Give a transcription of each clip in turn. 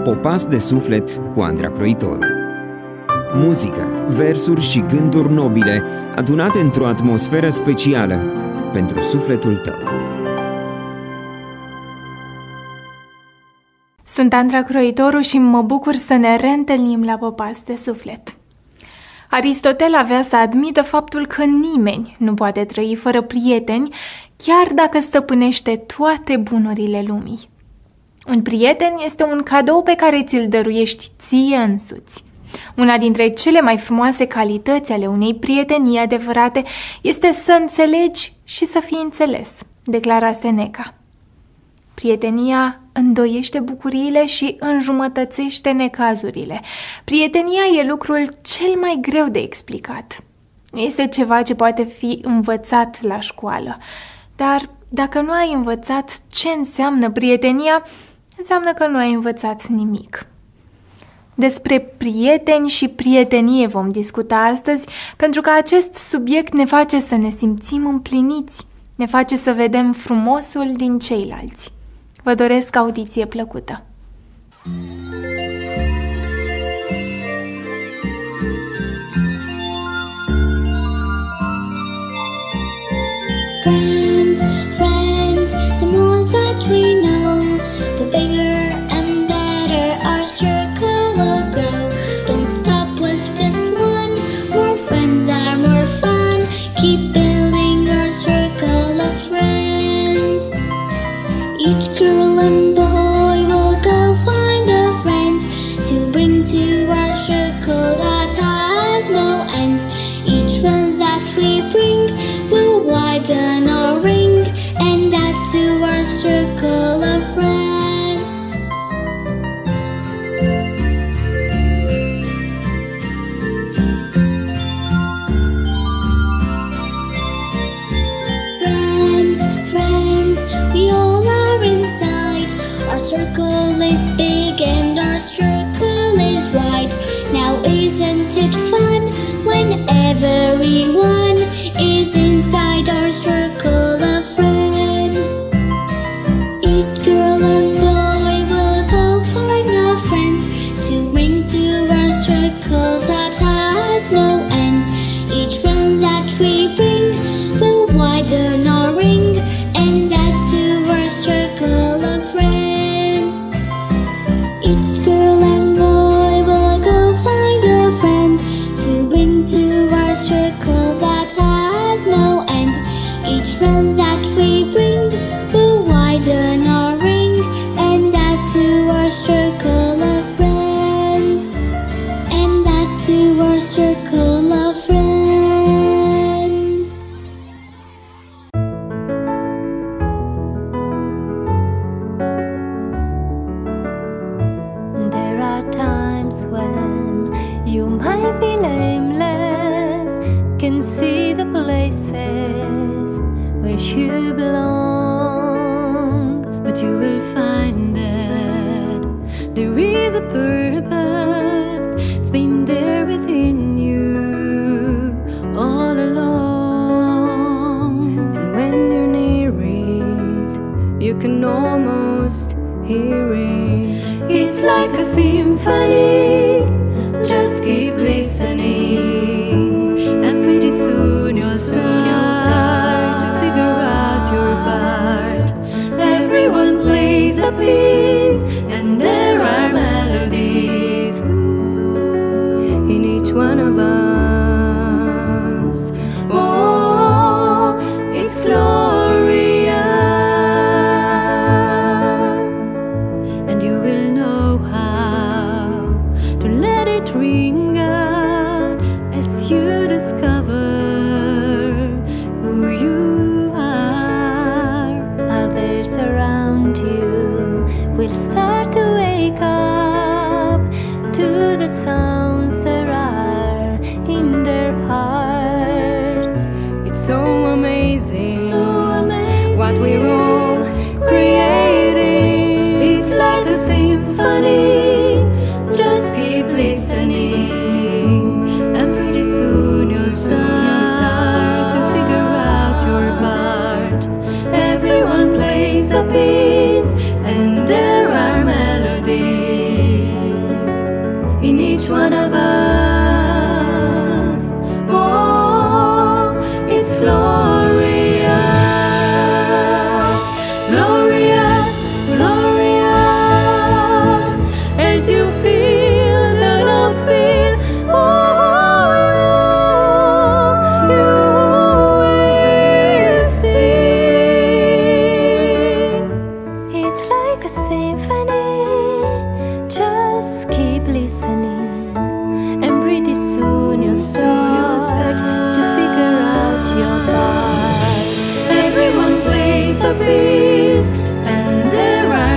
Popas de suflet cu Andra Croitoru. Muzică, versuri și gânduri nobile adunate într-o atmosferă specială pentru sufletul tău. Sunt Andra Croitoru și mă bucur să ne reîntâlnim la Popas de suflet. Aristotel avea să admită faptul că nimeni nu poate trăi fără prieteni, chiar dacă stăpânește toate bunurile lumii. Un prieten este un cadou pe care ți-l dăruiești ție însuți. Una dintre cele mai frumoase calități ale unei prietenii adevărate este să înțelegi și să fii înțeles, declara Seneca. Prietenia îndoiește bucuriile și înjumătățește necazurile. Prietenia e lucrul cel mai greu de explicat. Nu este ceva ce poate fi învățat la școală. Dar dacă nu ai învățat ce înseamnă prietenia, înseamnă că nu ai învățat nimic. Despre prieteni și prietenie vom discuta astăzi, pentru că acest subiect ne face să ne simțim împliniți, ne face să vedem frumosul din ceilalți. Vă doresc audiție plăcută! Friends, the more that we know, the bigger and better our circle will grow. Don't stop with just one, more friends are more fun. Keep building our circle of friends. Each girl and boy will go find a friend to bring to our circle that has no end. Each friend that we bring will widen our ring and add to our circle of friends. Friends, we all are inside. Our circle is big and our circle is wide. Now isn't it fun when everyone is inside our circle of friends? Each girl and boy will go find a friend to bring to our circle that has no end. Each friend that we bring will widen our ring and add to our circle of friends. Each girl and boy will go find a friend to bring to our circle that has no end. Each friend that we bring will widen our ring and add to our circle of friends. And add to our circle of friends. There are times when you might feel aimless, can see the places where you belong, but you will find that there is a purpose, it's been there within you all along. And when you're near it, you can almost hear it. It's like a symphony, just keep listening, and pretty soon you'll start to figure out your part. Everyone plays a piece, and there are melodies in each one of us. Oh, it's glorious, and you will know how to let it ring each one of us. Oh, it's glorious, glorious, glorious, as you feel the Lord's will. Oh, you will see. It's like a symphony. Just keep listening, and pretty soon you'll start to figure out your part. Everyone plays a piece, and there are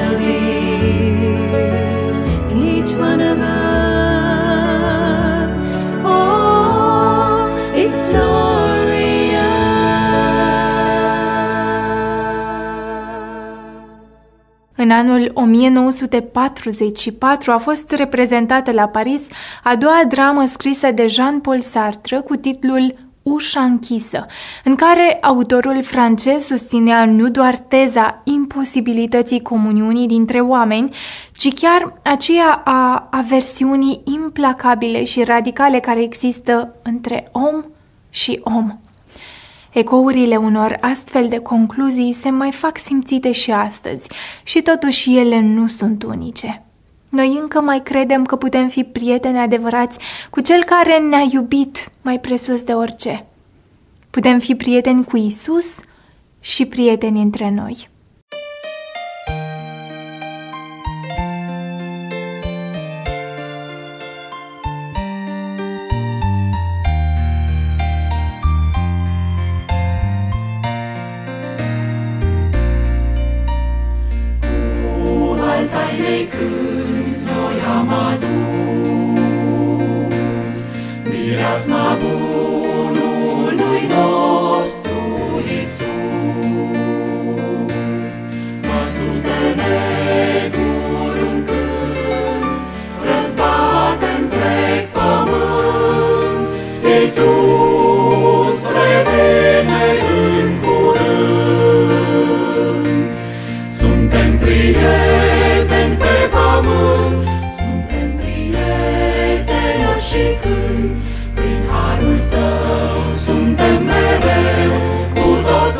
melodies in each one of us. Oh, it's glorious. În anul 1944 a fost reprezentată la Paris a doua dramă scrisă de Jean-Paul Sartre cu titlul Ușa închisă, în care autorul francez susținea nu doar teza imposibilității comuniunii dintre oameni, ci chiar aceea a aversiunii implacabile și radicale care există între om și om. Ecourile unor astfel de concluzii se mai fac simțite și astăzi și totuși ele nu sunt unice. Noi încă mai credem că putem fi prieteni adevărați cu Cel care ne-a iubit mai presus de orice. Putem fi prieteni cu Isus și prieteni între noi. Tainei cânt noi am adus mireasma bunului nostru Iisus. Mai sus de neguri un cânt răzbate întreg pământ. Iisus revine în curând. Suntem prieteni pe pământ, suntem prieteni ori și când, prin harul Său suntem mereu cu toți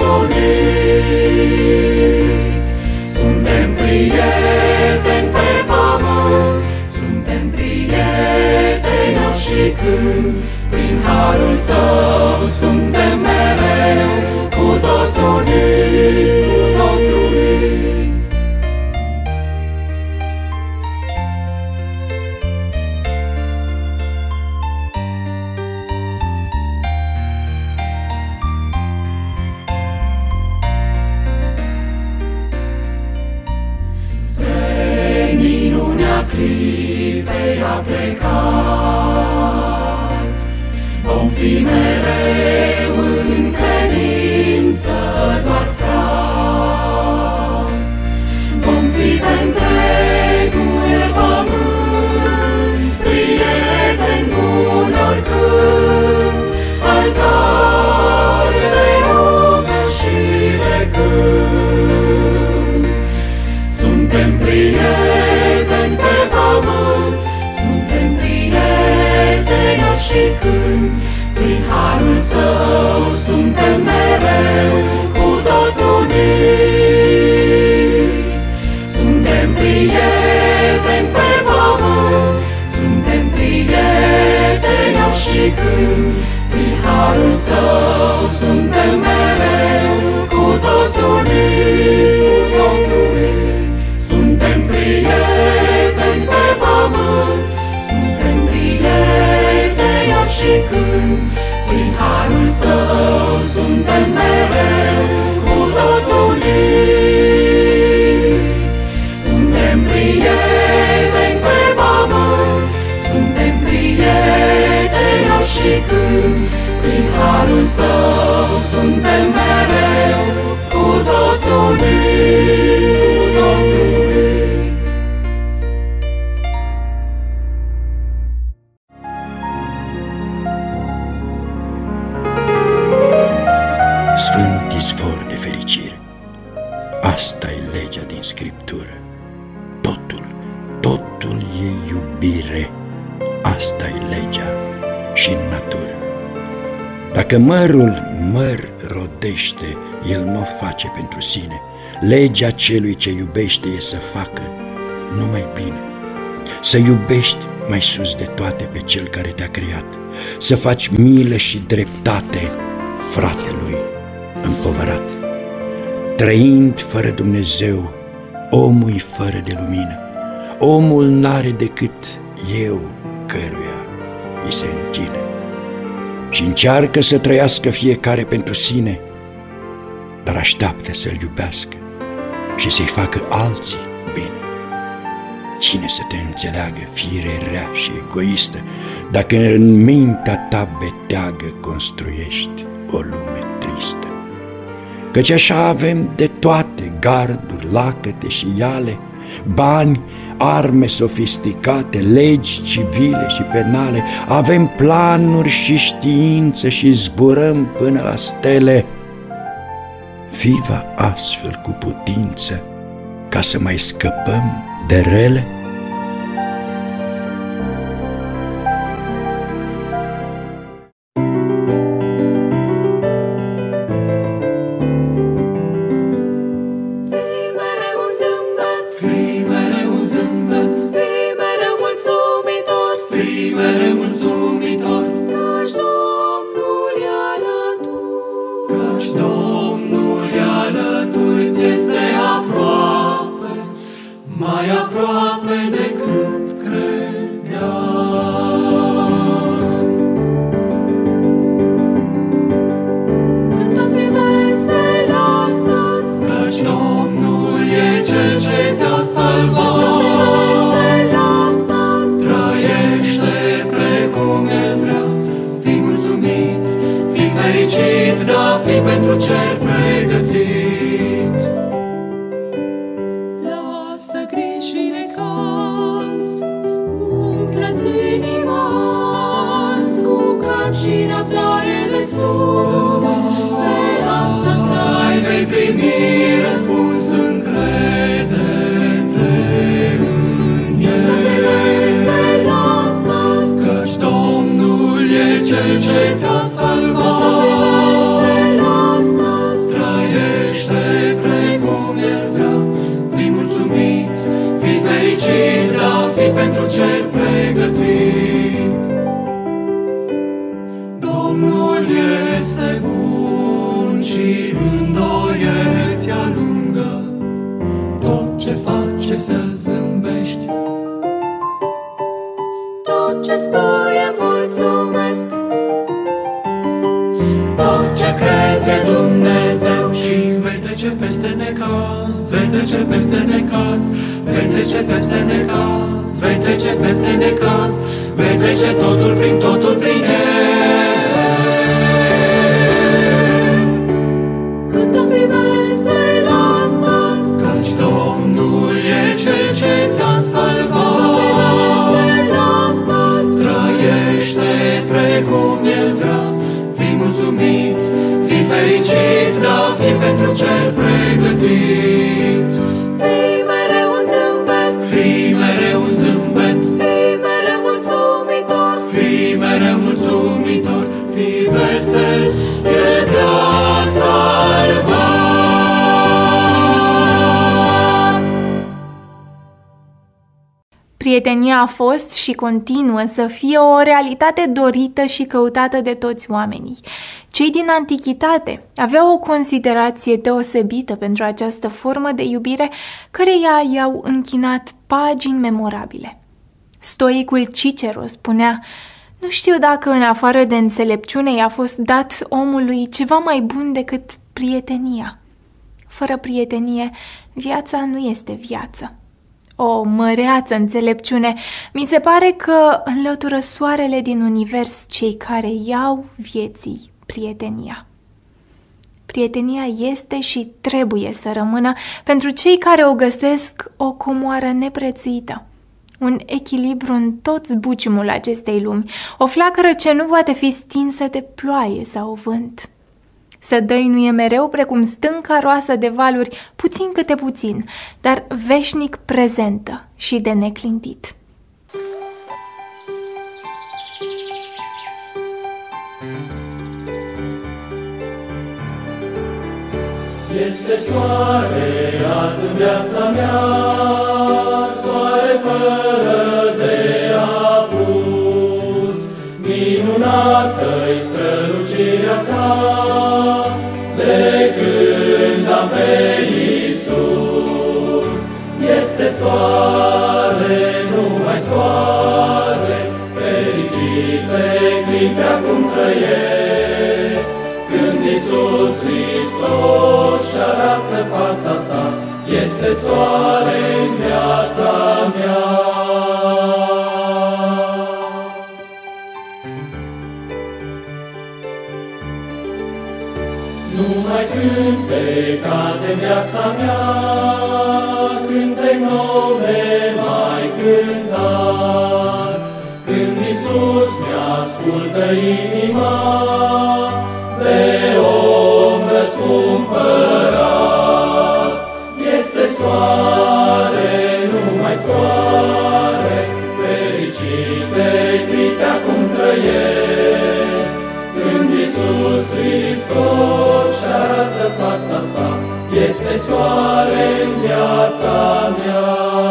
uniți. Suntem prieteni pe pământ, suntem prieteni ori și când, prin harul Său suntem mereu cu toți uniți, cu toți uniți. Clipei aplecați, vom fi mereu în credință doar frați. Vom fi pe întregul pământ, prieteni buni oricând, altar de rugă și de cânt. Suntem prieteni pe pământ, suntem prieteni ori și când, prin harul Său suntem mereu cu toți uniți. Suntem prieteni pe pământ, suntem prieteni ori și când, prin harul Său suntem mereu cu toți uniți, cu toți uniți. Suntem prieteni pe pământ, suntem prieteni ori și când, prin harul Său suntem mereu cu toți uniți. Suntem prieteni pe pământ, suntem prieteni ori și când, prin harul Său suntem mereu cu toți uniți, cu toți uniți. Sfânt izvor de fericire, asta e legea din Scriptură. Totul e iubire asta e legea și în natură. Dacă mărul măr rodește, el nu o face pentru sine. Legea celui ce iubește e să facă numai bine, să iubești mai sus de toate pe cel care te-a creat, să faci milă și dreptate fratelui împovărat. Trăind fără Dumnezeu, omul fără de lumină. Omul n-are decât eu căruia îi se închină și încearcă să trăiască fiecare pentru sine, dar așteaptă să-l iubească și să-i facă alții bine. Cine să te înțeleagă, fire rea și egoistă, dacă în mintea ta beteagă construiești o lume tristă? Căci așa avem de toate, garduri, lacăte și iale, bani, arme sofisticate, legi civile și penale, avem planuri și știință și zburăm până la stele. Viva astfel cu putință ca să mai scăpăm de rele? Pentru cer pregătit. Lasă griji și necaz, umple-ți inima azi cu calm și răbdare de sus. Speranța să ai, vei primi răspuns, încrede-te în El. Vesel astăzi, căci Domnul e Cel ce te-a salvat. Pentru cer pregătit. Domnul este bun și îndoieli ți alungă. Tot ce face să zâmbești, tot ce spui e mulțumesc. Tot ce crezi e Dumnezeu și vei trece peste necaz, vei trece peste necaz, vei trece peste necaz. Vei trece peste necaz, vei trece totul prin El. Când o fi vesel astăzi, căci Domnul e Cel ce te-a salvat. Când o fi vesel astăzi, trăiește precum El vrea. Fii mulțumit, fii fericit, da, fii pentru cer pregătit. Fii mereu un zâmbet, fii mereu un zâmbet, fii mereu mulțumitor, fii mereu mulțumitor, fii vesel, El te-a salvat. Prietenia a fost și continuă să fie o realitate dorită și căutată de toți oamenii. Cei din antichitate aveau o considerație deosebită pentru această formă de iubire, căreia i-au închinat pagini memorabile. Stoicul Cicero spunea: "Nu știu dacă în afară de înțelepciune i-a fost dat omului ceva mai bun decât prietenia. Fără prietenie, viața nu este viață." O măreață înțelepciune! Mi se pare că înlătură soarele din univers cei care iau vieții prietenia. Prietenia este și trebuie să rămână pentru cei care o găsesc o comoară neprețuită, un echilibru în tot zbuciumul acestei lumi, o flacără ce nu poate fi stinsă de ploaie sau vânt. Să dăinuie mereu precum stânca roasă de valuri, puțin câte puțin, dar veșnic prezentă și de neclintit. Este soare azi în viața mea, soare fără de apus. Minunată-i strălucirea sa, de când am pe Iisus. Este soare, numai soare, fericite clipe acum trăiesc, când Iisus Hristos și-arată fața sa. Este soare în viața mea. Numai cântec azi în viața mea, cântec nou mai cântat, când Iisus mi-ascultă inima, de om răscumpărat. Este soare, numai soare, fericite clipe acum trăiesc, când Iisus Hristos și-arată fața sa. Este soare în viața mea.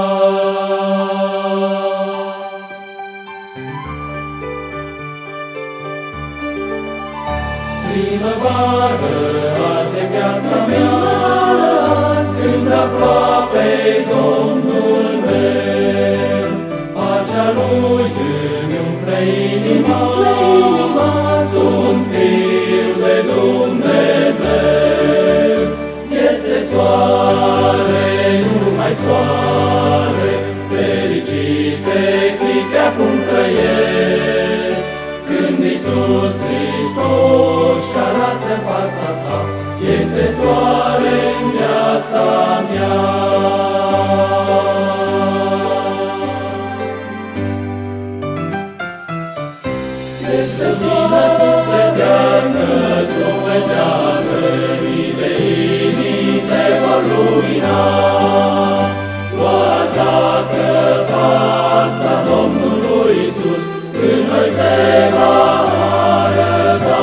Primăvară azi în viața mea, când aproape-i Domnul meu, pacea Lui îmi umple inima, sunt fiu de Dumnezeu. Este soare, numai soare, fericite clipe acum trăiesc, când Iisus Hristos și-arată fața sa. Este soare în viața mea. Este soare sufletească, sufletească, mii de inimi se vor lumina, doar dacă fața Domnului Iisus în noi se va arăta.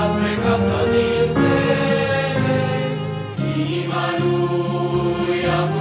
Inima lui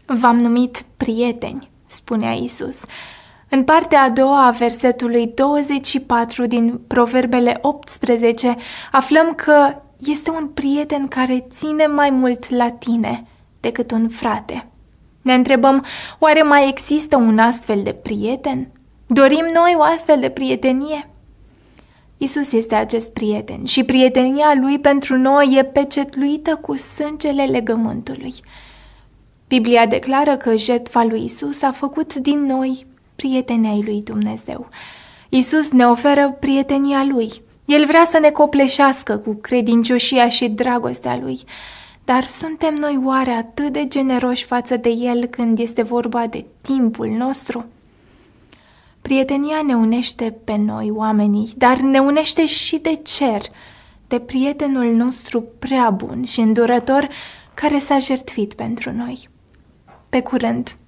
V-am numit prieteni, spunea Iisus. În partea a doua a versetului 24 din Proverbele 18 aflăm că este un prieten care ține mai mult la tine decât un frate. Ne întrebăm, oare mai există un astfel de prieten? Dorim noi o astfel de prietenie? Iisus este acest prieten și prietenia Lui pentru noi e pecetluită cu sângele legământului. Biblia declară că jertfa lui Iisus a făcut din noi prieteni ai lui Dumnezeu. Iisus ne oferă prietenia Lui. El vrea să ne copleșească cu credincioșia și dragostea Lui. Dar suntem noi oare atât de generoși față de El când este vorba de timpul nostru? Prietenia ne unește pe noi, oamenii, dar ne unește și de cer, de prietenul nostru prea bun și îndurător care s-a jertfit pentru noi. Pe curând!